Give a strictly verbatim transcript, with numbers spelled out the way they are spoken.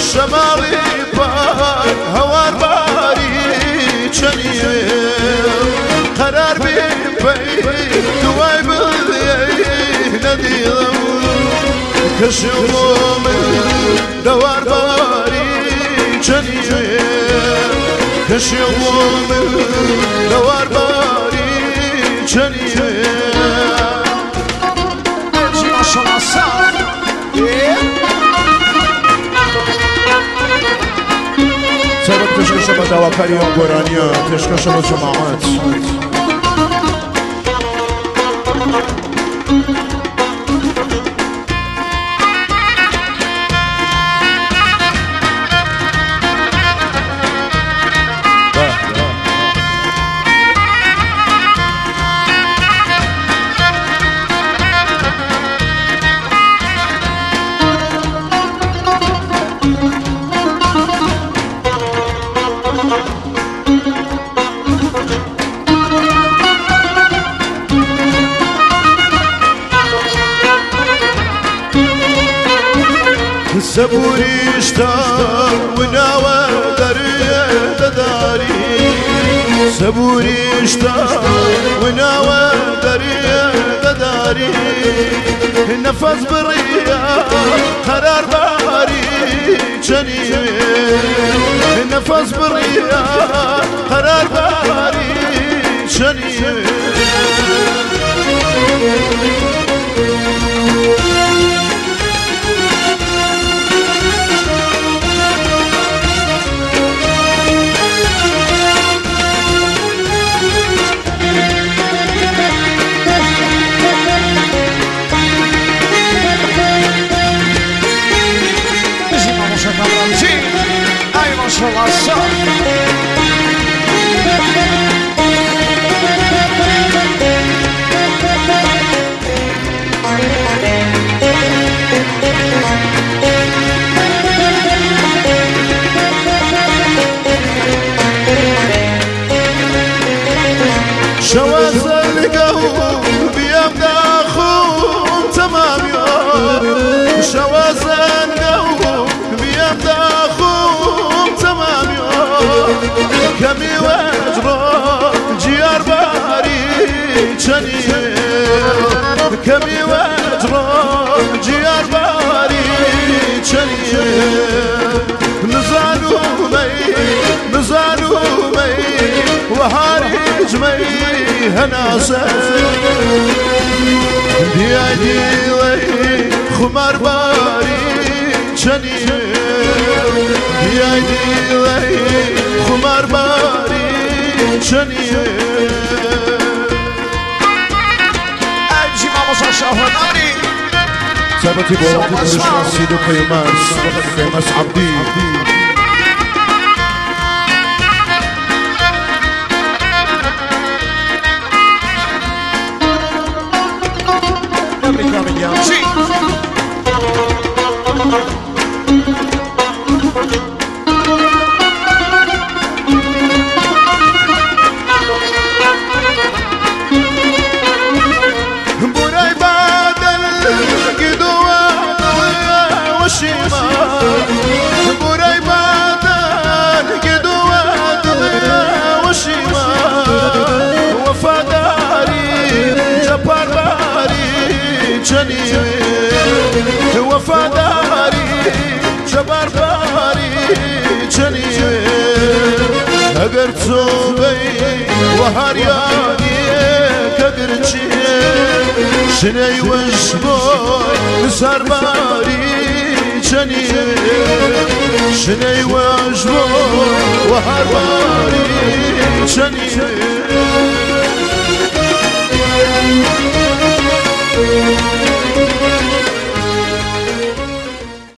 شمالی بار هوار باری چنی قرار بیم پی دوای بلیه ندیدم کشیدم دوار باری چنی کشیدم دوار باری چنی ماشاءالله صار سبب تشکش با دواکاری و گرانیا تشکش با جماعت سبوريشتار وناوى دريه داري سبوريشتار وناوى دريه داري نفس بريا قرار باري جني نفس بريا قرار باري جني ماشاءالله صار شواز القوم بيبدا خوم تمام يوم شواز القوم بيبدا خوم تمام يوم كمي وجرو جيار باري جني كمي وجرو جيار باري جني نزالو مي نزالو مي وهارج مي هناسة بيدي لي خمار باري جني بيدي لي خمار باري جني أجي ماموس شاهد أمري ثبتي بورتي برشنا سيدو قيماس قيماس عبدي بوراي بادل قدوة وشيما بوراي بادل قدوة وشيما وفاداري جبار باري جني وفاداري جبار باري جني اگر توبي وهارياني كبرتي شني وشبوي نسار باري جني شني وشبوي وهار باري